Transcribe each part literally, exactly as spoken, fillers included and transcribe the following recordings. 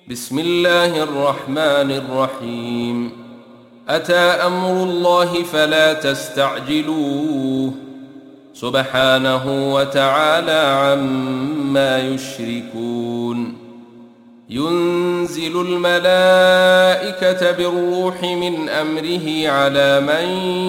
بسم الله الرحمن الرحيم. أتى أمر الله فلا تستعجلوه سبحانه وتعالى عما يشركون. ينزل الملائكة بالروح من أمره على من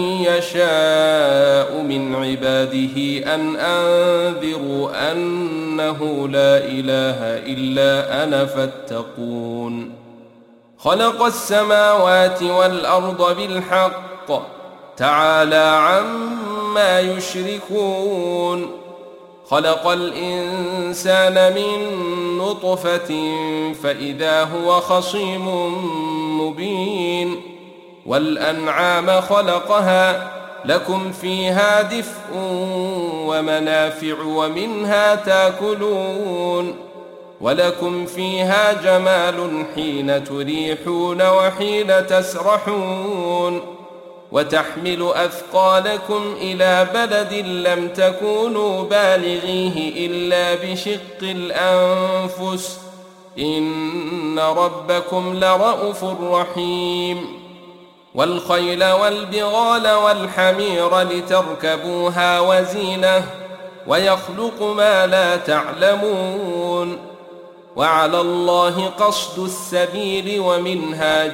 يشاء من عباده أن أنذروا أنه لا إله إلا أنا فاتقون. خلق السماوات والأرض بالحق تعالى عما يشركون. خلق الإنسان من نطفة فإذا هو خصيم مبين. والأنعام خلقها لكم فيها دفء ومنافع ومنها تاكلون. ولكم فيها جمال حين تريحون وحين تسرحون. وتحمل أثقالكم إلى بلد لم تكونوا بالغيه إلا بشق الأنفس إن ربكم لرءوف رحيم. والخيل والبغال والحمير لتركبوها وزينة ويخلق ما لا تعلمون. وعلى الله قصد السبيل ومنها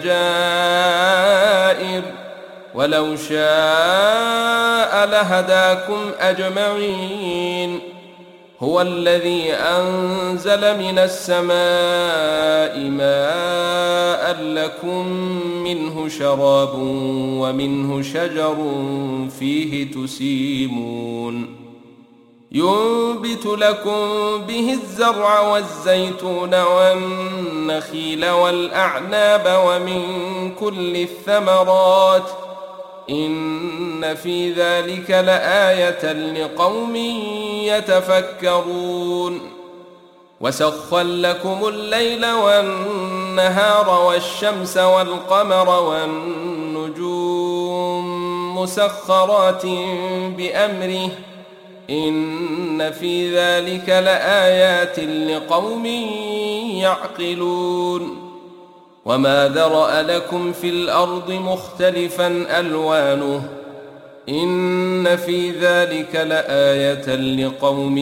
جائر ولو شاء لهداكم أجمعين. هو الذي أنزل من السماء ماء لكم منه شراب ومنه شجر فيه تسيمون. ينبت لكم به الزرع والزيتون والنخيل والأعناب ومن كل الثمرات إن في ذلك لآية لقوم يتفكرون. وسخر لكم الليل والنهار والشمس والقمر والنجوم مسخرات بأمره إن في ذلك لآيات لقوم يعقلون. وما ذرأ لكم في الأرض مختلفا ألوانه إن في ذلك لآية لقوم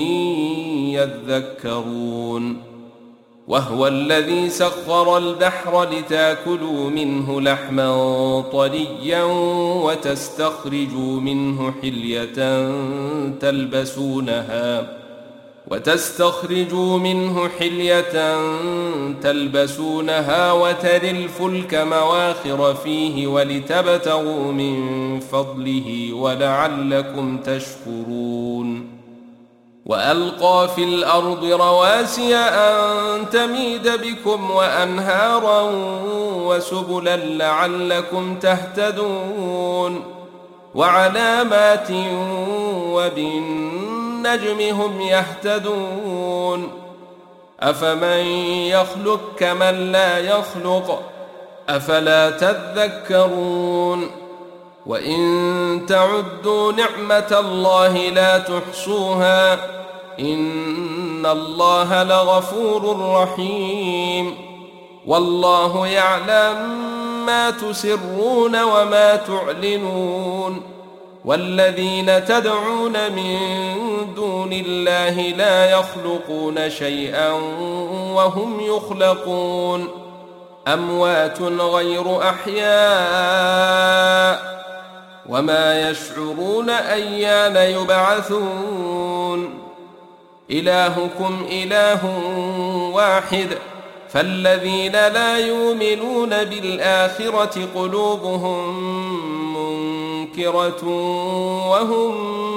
يذكرون. وهو الذي سخر البحر لتاكلوا منه لحما طريا وتستخرجوا منه حلية تلبسونها وتستخرجوا منه حلية تلبسونها وترى الفلك مواخر فيه ولتبتغوا من فضله ولعلكم تشكرون. وألقى في الأرض رواسي أن تميد بكم وأنهارا وسبلا لعلكم تهتدون. وعلامات وبالنجم هم يهتدون. أفمن يخلق كمن لا يخلق أفلا تذكرون. وإن تعدوا نعمة الله لا تحصوها إن الله لغفور رحيم. والله يعلم ما تسرون وما تعلنون. والذين تدعون من دون الله لا يخلقون شيئا وهم يخلقون. أموات غير أحياء وما يشعرون أيان يبعثون. إلهكم إله واحد فالذين لا يؤمنون بالآخرة قلوبهم منكرة وهم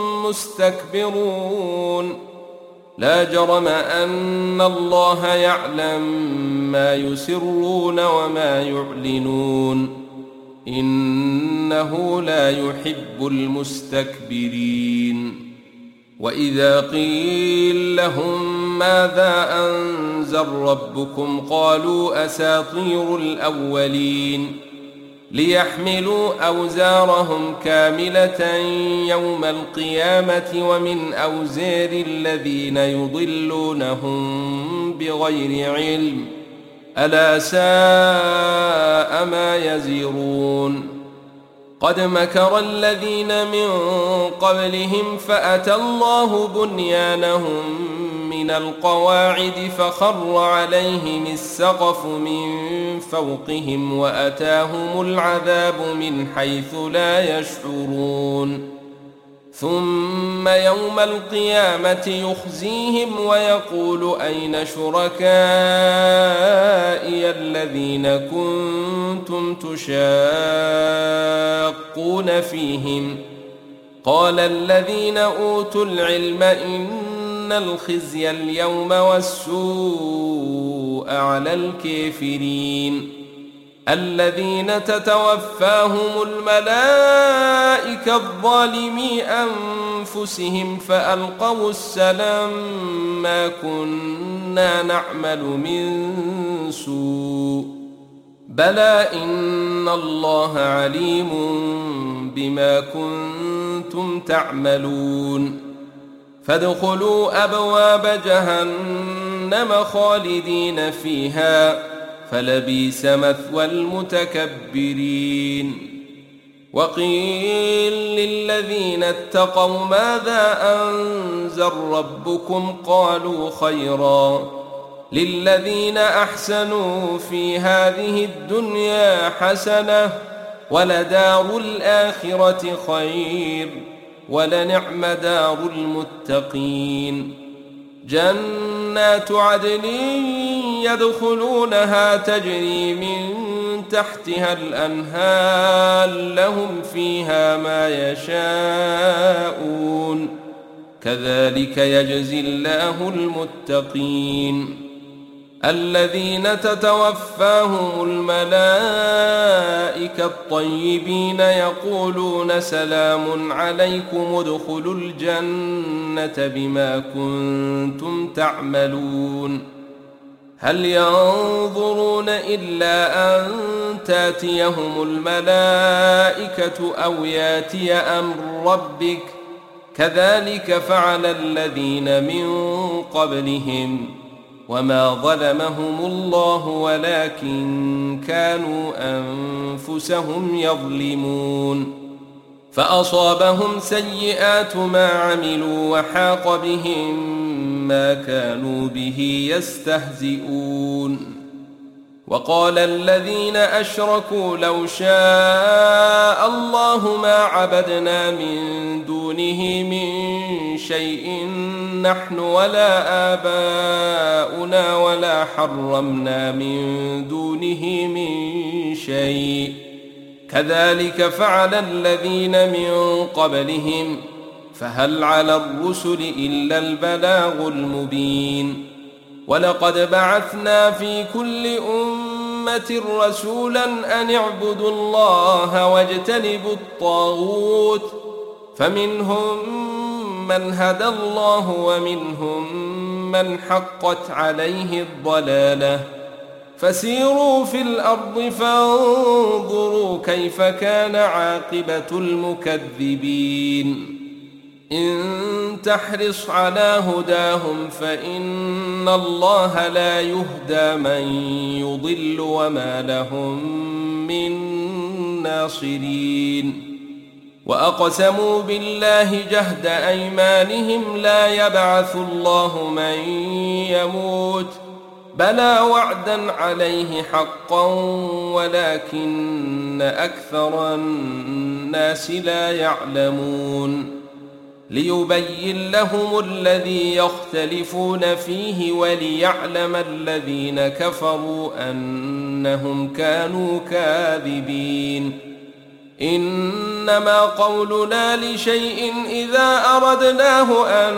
مستكبرون. لا جرم أن الله يعلم ما يسرون وما يعلنون إنه لا يحب المستكبرين. وإذا قيل لهم ماذا أنزل ربكم قالوا أساطير الأولين ليحملوا أوزارهم كاملة يوم القيامة ومن أوزار الذين يضلونهم بغير علم ألا ساء ما يزرون قد مكر الذين من قبلهم فأتى الله بنيانهم من القواعد فخر عليهم السقف من فوقهم وأتاهم العذاب من حيث لا يشعرون ثم يوم القيامة يخزيهم ويقول أين شركائي الذين كنتم تشاقون فيهم قال الذين أوتوا العلم إن الخزي اليوم والسوء على الكافرين الذين تتوفاهم الملائكة الظالمي أنفسهم فألقوا السلام ما كنا نعمل من سوء بلى إن الله عليم بما كنتم تعملون فادخلوا أبواب جهنم خالدين فيها فلبئس مثوى المتكبرين وقيل للذين اتقوا ماذا أنزل ربكم قالوا خيرا للذين أحسنوا في هذه الدنيا حسنة ولدار الآخرة خير ولنعم دار المتقين جنات عدن يدخلونها تجري من تحتها الأنهار لهم فيها ما يشاءون كذلك يجزي الله المتقين الذين تتوفاهم الملائكة الطيبين يقولون سلام عليكم ادخلوا الجنة بما كنتم تعملون هل ينظرون إلا أن تاتيهم الملائكة أو ياتي أمر ربك كذلك فعل الذين من قبلهم وما ظلمهم الله ولكن كانوا أنفسهم يظلمون فأصابهم سيئات ما عملوا وحاق بهم ما كانوا به يستهزئون وقال الذين أشركوا لو شاء الله ما عبدنا من دونه من شيء نحن ولا آباؤنا ولا حرمنا من دونه من شيء كذلك فعل الذين من قبلهم فهل على الرسل إلا البلاغ المبين ولقد بعثنا في كل أمة رسولا أن اعبدوا الله واجتنبوا الطاغوت فمنهم من هدى الله ومنهم من حقت عليه الضلالة فسيروا في الأرض فانظروا كيف كان عاقبة المكذبين إن تحرص على هداهم فإن الله لا يهدى من يضل وما لهم من ناصرين وأقسموا بالله جهد أيمانهم لا يبعث الله من يموت بلى وعدا عليه حقا ولكن أكثر الناس لا يعلمون ليبين لهم الذي يختلفون فيه وليعلم الذين كفروا أنهم كانوا كاذبين إنما قولنا لشيء إذا أردناه أن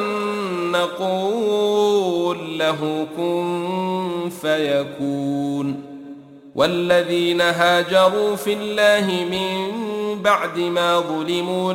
نقول له كن فيكون والذين هاجروا في الله من بعد ما ظلموا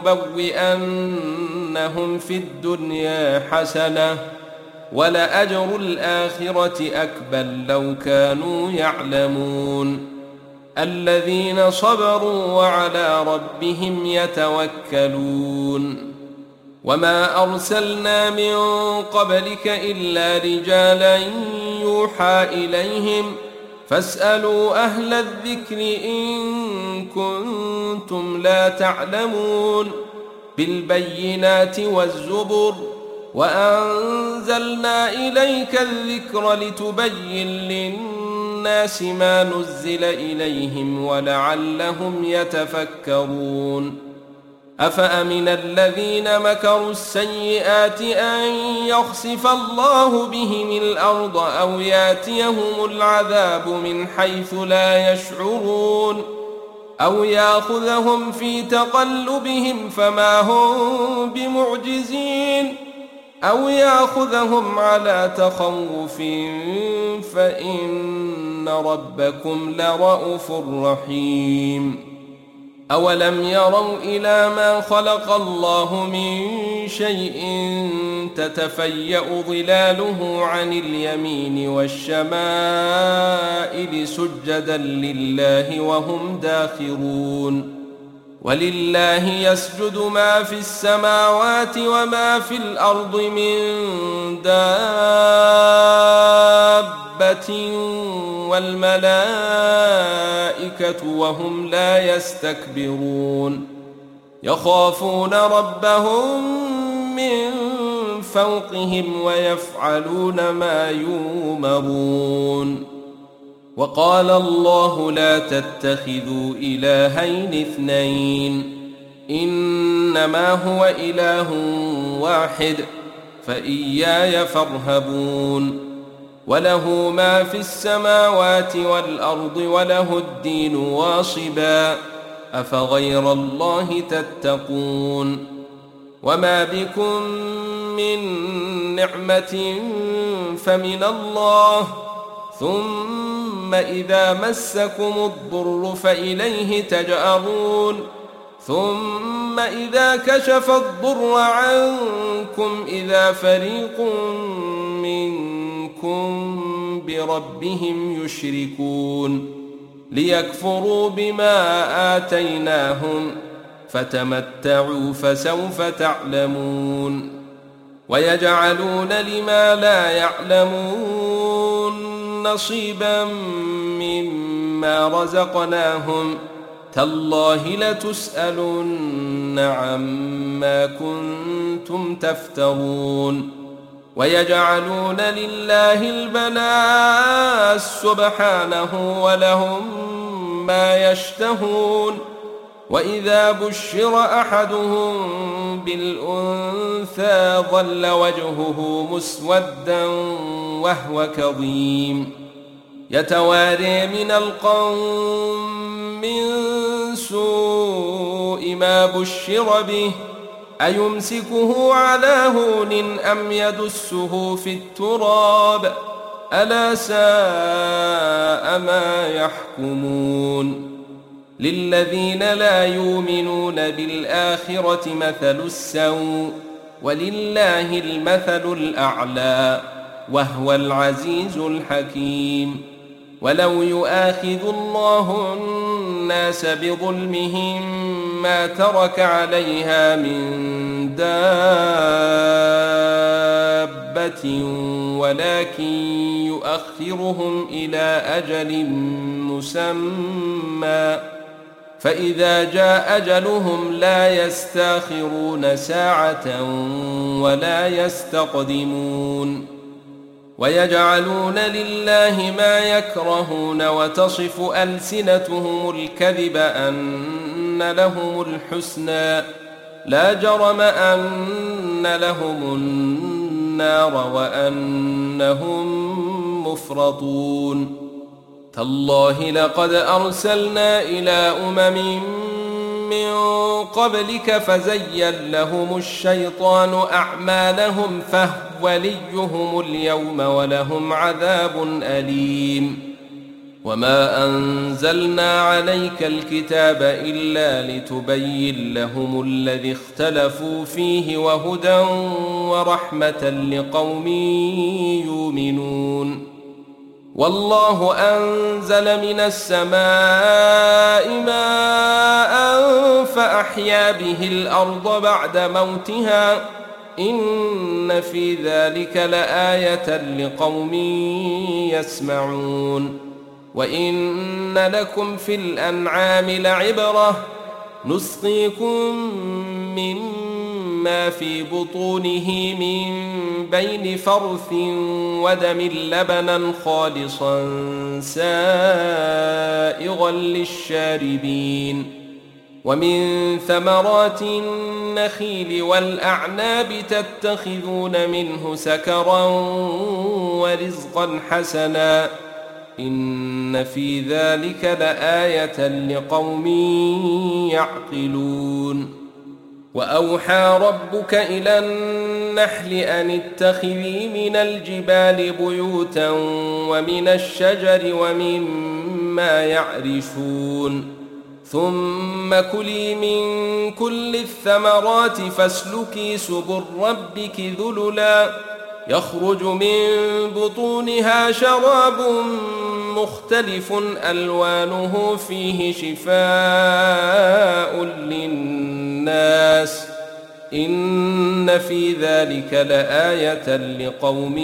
لنبوئنهم في الدنيا حسنة ولأجر الآخرة أكبر لو كانوا يعلمون الذين صبروا وعلى ربهم يتوكلون وما أرسلنا من قبلك إلا رجالا يوحى إليهم فاسألوا أهل الذكر إن كنتم لا تعلمون بالبينات والزبر وأنزلنا إليك الذكر لتبين للناس ما نزل إليهم ولعلهم يتفكرون أفأمن الذين مكروا السيئات أن يخسف الله بهم الأرض أو ياتيهم العذاب من حيث لا يشعرون أو يأخذهم في تقلبهم فما هم بمعجزين أو يأخذهم على تخوف فإن ربكم لرءوف رحيم أولم يروا إلى ما خلق الله من شيء تتفيأ ظلاله عن اليمين والشمائل سجدا لله وهم داخرون ولله يسجد ما في السماوات وما في الأرض من دابة والملائكة وهم لا يستكبرون يخافون ربهم من فوقهم ويفعلون ما يؤمرون وقال الله لا تتخذوا إلهين اثنين إنما هو إله واحد فإياي فارهبون وله ما في السماوات والأرض وله الدين واصبا أفغير الله تتقون وما بكم من نعمة فمن الله ثم إذا مسكم الضر فإليه تجأرون ثم إذا كشف الضر عنكم إذا فريق منكم بربهم يشركون ليكفروا بما آتيناهم فتمتعوا فسوف تعلمون ويجعلون لما لا يعلمون نصيبا مما رزقناهم تالله لتسألن عما كنتم تفترون ويجعلون لله البنات سبحانه ولهم ما يشتهون وإذا بشر أحدهم بالأنثى ظل وجهه مسودا وهو كظيم يتواري من القوم من سوء ما بشر به أيمسكه على هون أم يدسه في التراب ألا ساء ما يحكمون للذين لا يؤمنون بالآخرة مثل السوء ولله المثل الأعلى وهو العزيز الحكيم ولو يؤاخذ الله الناس بظلمهم ما ترك عليها من دابة ولكن يؤخرهم إلى أجل مسمى فإذا جاء أجلهم لا يستاخرون ساعة ولا يستقدمون ويجعلون لله ما يكرهون وتصف ألسنتهم الكذب أن لهم الحسنى لا جرم أن لهم النار وأنهم مفرطون تالله لقد أرسلنا إلى أمم من قبلك فزين لهم الشيطان أعمالهم فهو وليهم اليوم ولهم عذاب أليم وما أنزلنا عليك الكتاب إلا لتبين لهم الذي اختلفوا فيه وهدى ورحمة لقوم يؤمنون والله أنزل من السماء ماء فأحيا به الأرض بعد موتها إن في ذلك لآية لقوم يسمعون وإن لكم في الأنعام لعبرة نسقيكم مما في بطونه من بين فرث ودم لبنا خالصا سائغا للشاربين ومن ثمرات النخيل والأعناب تتخذون منه سكرا ورزقا حسنا إن في ذلك لآية لقوم يعقلون وأوحى ربك إلى النحل أن اتخذي من الجبال بيوتا ومن الشجر ومما يعرشون ثم كلي من كل الثمرات فاسلكي سبل ربك ذللا يخرج من بطونها شراب مختلف ألوانه فيه شفاء للناس إن في ذلك لآية لقوم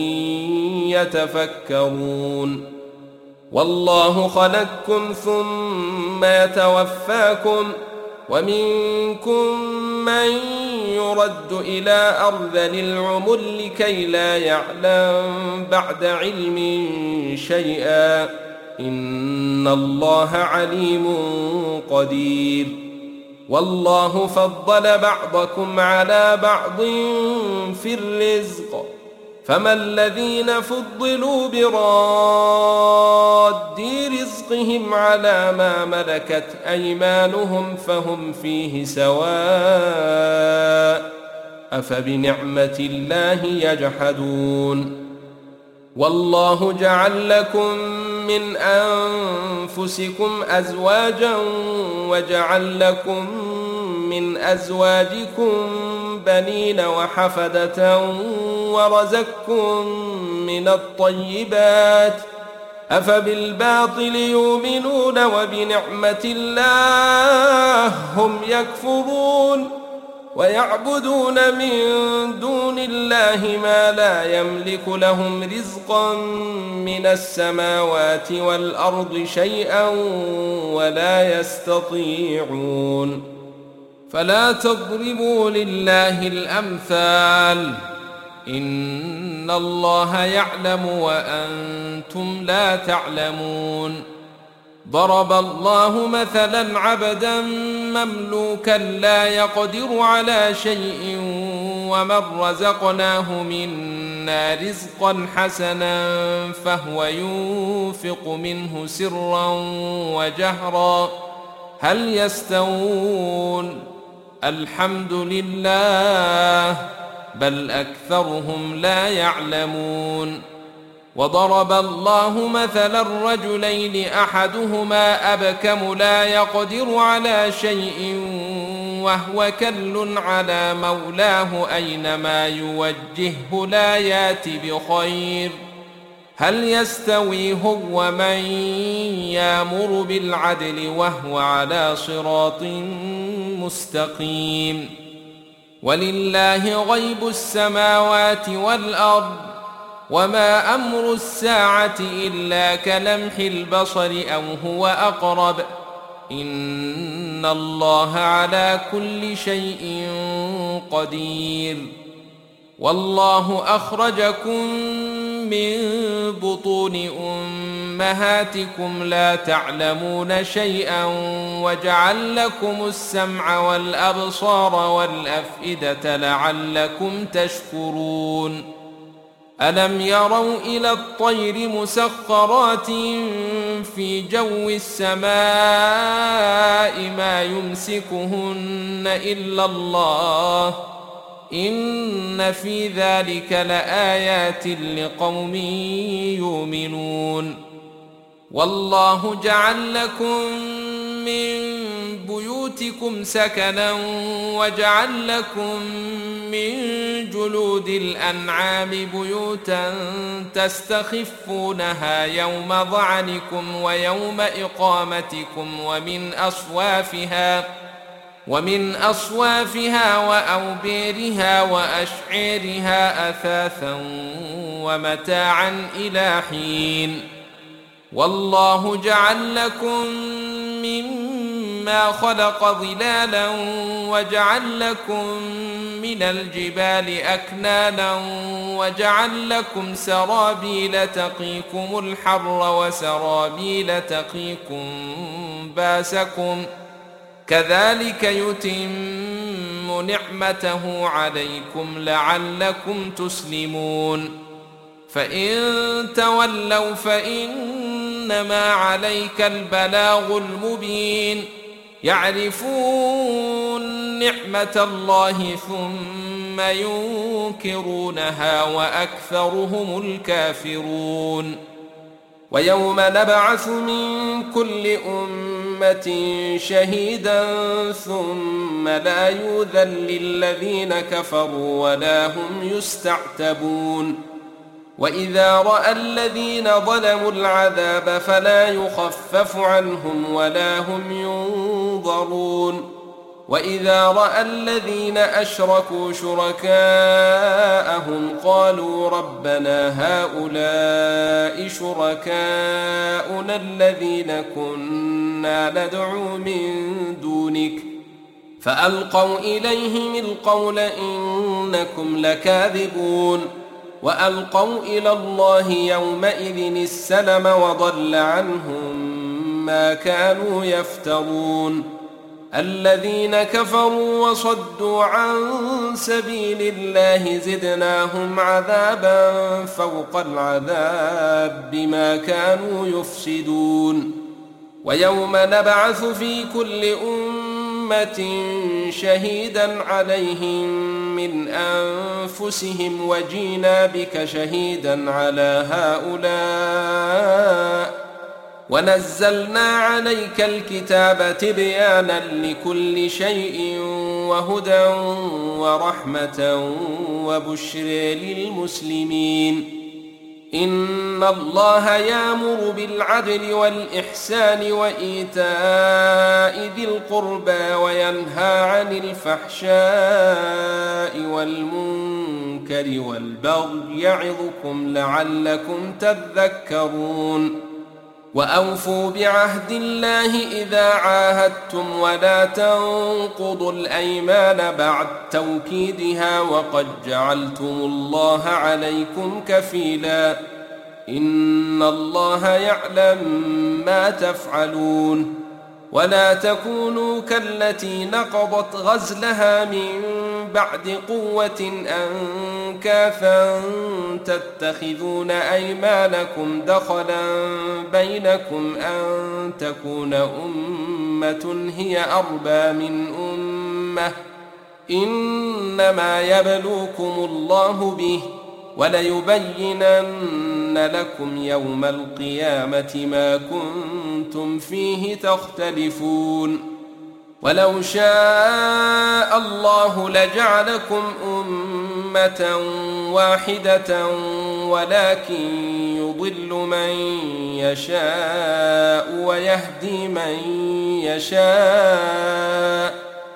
يتفكرون والله خلقكم ثم يتوفاكم ومنكم من يرد إلى أرذل العمر لكي لا يعلم بعد علم شيئا إن الله عليم قدير والله فضل بعضكم على بعض في الرزق فما الذين فضلوا براد رزقهم على ما ملكت أيمانهم فهم فيه سواء أفبنعمة الله يجحدون والله جعل لكم من أنفسكم أزواجا وجعل لكم من أزواجكم بنين وحفدة ورزقكم من الطيبات أفبالباطل يؤمنون وبنعمة الله هم يكفرون ويعبدون من دون الله ما لا يملك لهم رزقا من السماوات والأرض شيئا ولا يستطيعون فلا تضربوا لله الأمثال إن الله يعلم وأنتم لا تعلمون ضرب الله مثلا عبدا مملوكا لا يقدر على شيء ومن رزقناه منا رزقا حسنا فهو ينفق منه سرا وجهرا هل يستوون الحمد لله بل أكثرهم لا يعلمون وضرب الله مثلا الرجلين أحدهما أبكم لا يقدر على شيء وهو كل على مولاه أينما يوجهه لا يات بخير هل يستوي هو من يأمر بالعدل وهو على صراط مستقيم ولله غيب السماوات والأرض وما أمر الساعة إلا كلمح البصر أو هو أقرب إن الله على كل شيء قدير والله أخرجكم من بطون أمهاتكم لا تعلمون شيئا وجعل لكم السمع والأبصار والأفئدة لعلكم تشكرون ألم يروا إلى الطير مسخرات في جو السماء ما يمسكهن إلا الله إن في ذلك لآيات لقوم يؤمنون والله جعل لكم من بيوتكم سكنا وجعل لكم من جلود الأنعام بيوتا تستخفونها يوم ظعنكم ويوم إقامتكم ومن أصوافها ومن أصوافها وأوبيرها وأشعيرها أثاثا ومتاعا إلى حين والله جعل لكم مما خلق ظلالا وجعل لكم من الجبال أكنانا وجعل لكم سرابيل تقيكم الحر وسرابيل تقيكم باسكم كذلك يتم نعمته عليكم لعلكم تسلمون فإن تولوا فإنما عليك البلاغ المبين يعرفون نعمة الله ثم ينكرونها وأكثرهم الكافرون ويوم نبعث من كل أمة شهيدا ثم لا يؤذن للذين كفروا ولا هم يستعتبون وإذا رأى الذين ظلموا العذاب فلا يخفف عنهم ولا هم ينظرون وإذا رأى الذين أشركوا شركاءهم قالوا ربنا هؤلاء شركاؤنا الذين كنا ندعو من دونك فألقوا إليهم القول إنكم لكاذبون وألقوا إلى الله يومئذ السلم وضل عنهم ما كانوا يفترون الذين كفروا وصدوا عن سبيل الله زدناهم عذابا فوق العذاب بما كانوا يفسدون ويوم نبعث في كل أمة شهيدا عليهم من أنفسهم وجينا بك شهيدا على هؤلاء ونزلنا عليك الكتاب تبيانا لكل شيء وهدى ورحمة وبشر للمسلمين إن الله يأمر بالعدل والإحسان وإيتاء ذي القربى وينهى عن الفحشاء والمنكر والبغي يعظكم لعلكم تذكرون وأوفوا بعهد الله إذا عاهدتم ولا تنقضوا الأيمان بعد توكيدها وقد جعلتم الله عليكم كفيلا إن الله يعلم ما تفعلون ولا تكونوا كالتي نقضت غزلها من بعد قوة أنكاثا تتخذون أيمانكم دخلا بينكم أن تكون أمة هي أربى من أمة إنما يبلوكم الله به وليبينن لكم يوم القيامة ما كنتم فيه تختلفون ولو شاء الله لجعلكم أمة واحدة ولكن يضل من يشاء ويهدي من يشاء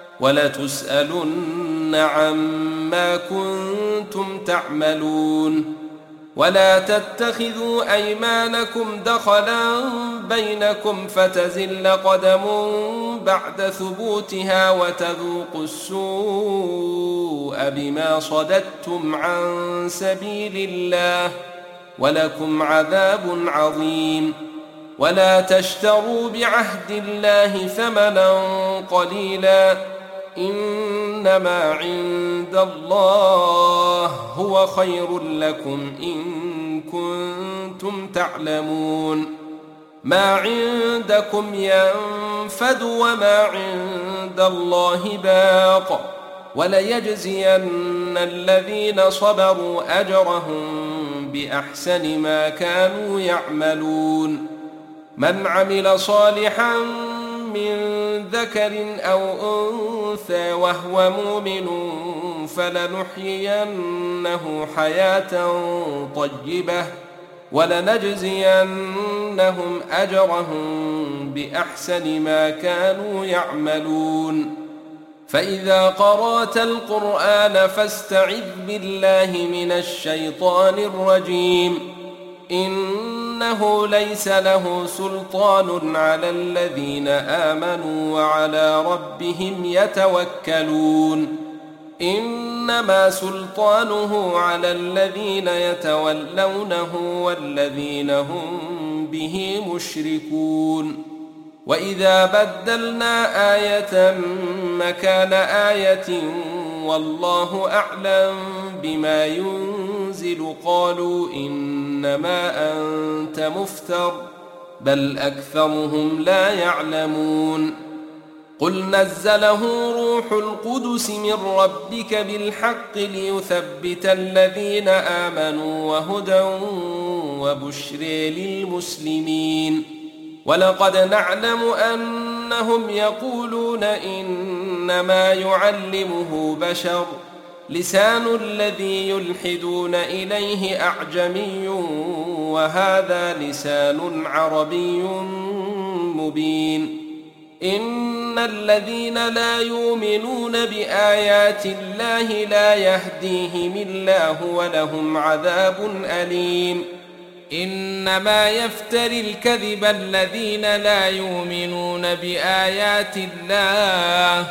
ولتسألن عما كنتم تعملون ولا تتخذوا أيمانكم دخلا بينكم فتزل قدم بعد ثبوتها وتذوقوا السوء بما صددتم عن سبيل الله ولكم عذاب عظيم ولا تشتروا بعهد الله ثمنا قليلا إنما عند الله هو خير لكم إن كنتم تعلمون ما عندكم ينفد وما عند الله باق وليجزين الذين صبروا أجرهم بأحسن ما كانوا يعملون من عمل صالحا من ذكر أو أنثى وهو مؤمن فلنحيينه حياة طيبة ولنجزينهم أجرهم بأحسن ما كانوا يعملون فإذا قرأت القرآن فاستعذ بالله من الشيطان الرجيم إن إنه ليس له سلطان على الذين آمنوا وعلى ربهم يتوكلون إنما سلطانه على الذين يتولونه والذين هم به مشركون وإذا بدلنا آية مكان آية والله أعلم بما ينزل قالوا إنما أنت مفتر بل أكثرهم لا يعلمون قل نزله روح القدس من ربك بالحق ليثبت الذين آمنوا وهدى وبشر للمسلمين ولقد نعلم أنهم يقولون إنما يعلمه بشر لسان الذي يلحدون إليه أعجمي وهذا لسان عربي مبين إن الذين لا يؤمنون بآيات الله لا يهديهم الله ولهم عذاب أليم إنما يفتري الكذب الذين لا يؤمنون بآيات الله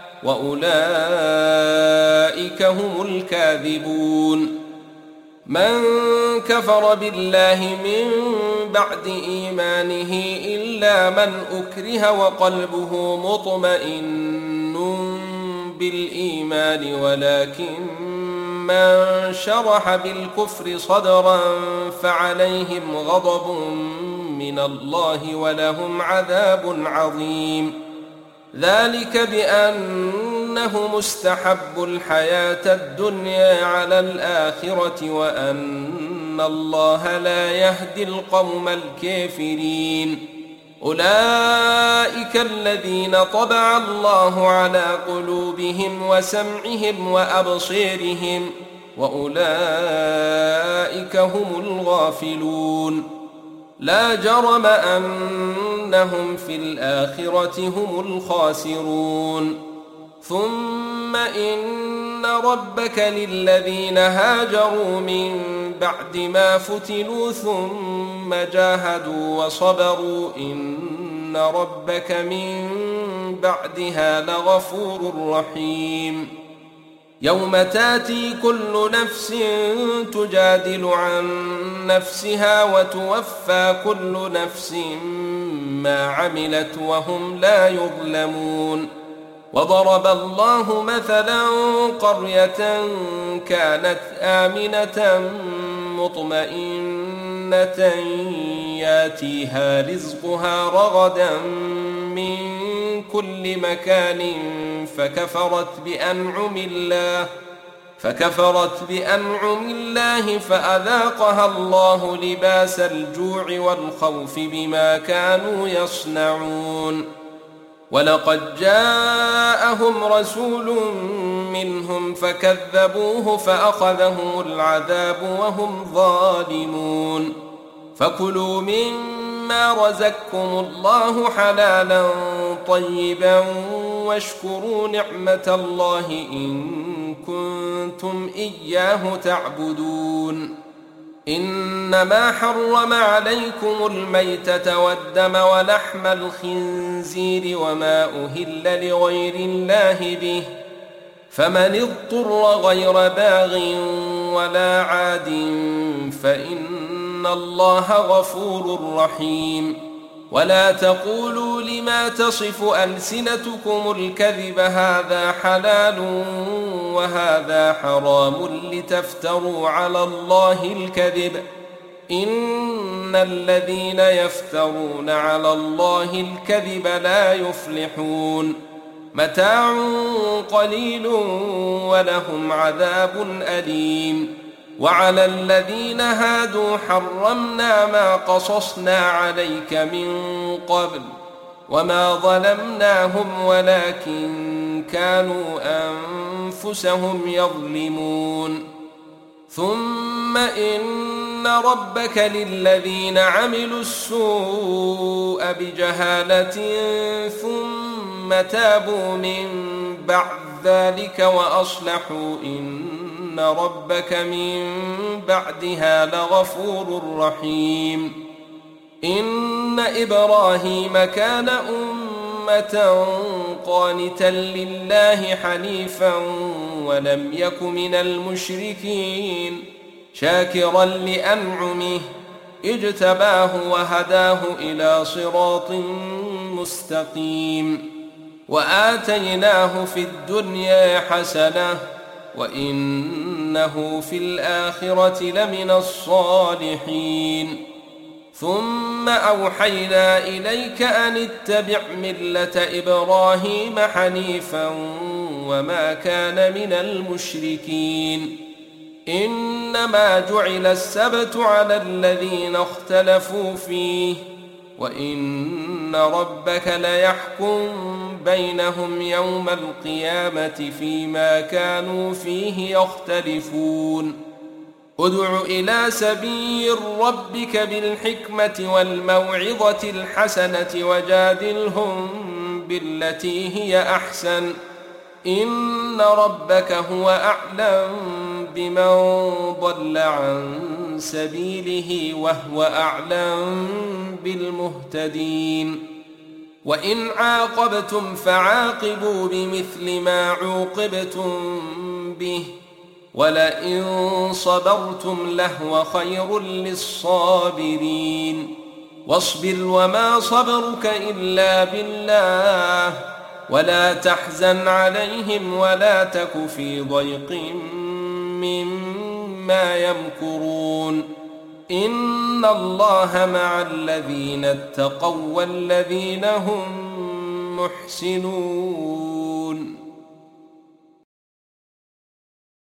وأولئك هم الكاذبون من كفر بالله من بعد إيمانه إلا من أكره وقلبه مطمئن بالإيمان ولكن من شرح بالكفر صدرا فعليهم غضب من الله ولهم عذاب عظيم ذلك بأنه مستحب الحياة الدنيا على الآخرة وأن الله لا يهدي القوم الكافرين أولئك الذين طبع الله على قلوبهم وسمعهم وأبصيرهم وأولئك هم الغافلون لا جرم أنهم في الآخرة هم الخاسرون ثم إن ربك للذين هاجروا من بعد ما فتنوا ثم جاهدوا وصبروا إن ربك من بعدها لغفور رحيم يوم تاتي كل نفس تجادل عن نفسها وتوفى كل نفس ما عملت وهم لا يظلمون وضرب الله مثلا قرية كانت آمنة مطمئنة ياتيها رزقها رغدا من كل مكان فكفرت بأنعم الله فكفرت بأنعم الله فأذاقها الله لباس الجوع والخوف بما كانوا يصنعون ولقد جاءهم رسول منهم فكذبوه فأخذهم العذاب وهم ظالمون فكلوا مما رزقكم الله حلالا طيبا واشكروا نعمة الله إن كنتم إياه تعبدون إنما حرم عليكم الميتة والدم ولحم الخنزير وما أهل لغير الله به فمن اضطر غير باغ ولا عاد فإن الله غفور رحيم ولا تقولوا لما تصف ألسنتكم الكذب هذا حلال وهذا حرام لتفتروا على الله الكذب إن الذين يفترون على الله الكذب لا يفلحون متاع قليل ولهم عذاب أليم وعلى الذين هادوا حرمنا ما قصصنا عليك من قبل وما ظلمناهم ولكن كانوا أنفسهم يظلمون ثم إن ربك للذين عملوا السوء بجهالة ثم تابوا من بعد ذلك وأصلحوا إن ربك من بعدها لغفور رحيم إن إبراهيم كان أمة قانتا لله حنيفا ولم يك من المشركين شاكرا لأنعمه اجتباه وهداه إلى صراط مستقيم وآتيناه في الدنيا حسنة وإنه في الآخرة لمن الصالحين ثم أوحينا إليك أن اتبع ملة إبراهيم حنيفا وما كان من المشركين إنما جعل السبت على الذين اختلفوا فيه وإن ربك ليحكم بينهم يوم القيامة فيما كانوا فيه يختلفون ادع إلى سبيل ربك بالحكمة والموعظة الحسنة وجادلهم بالتي هي أحسن إن ربك هو أعلم بمن ضل عن سبيله وهو أعلم بالمهتدين وإن عاقبتم فعاقبوا بمثل ما عوقبتم به ولئن صبرتم لهو خير للصابرين واصبر وما صبرك إلا بالله ولا تحزن عليهم ولا تك في ضيق مما يمكرون إن الله مع الذين اتقوا والذين هم محسنون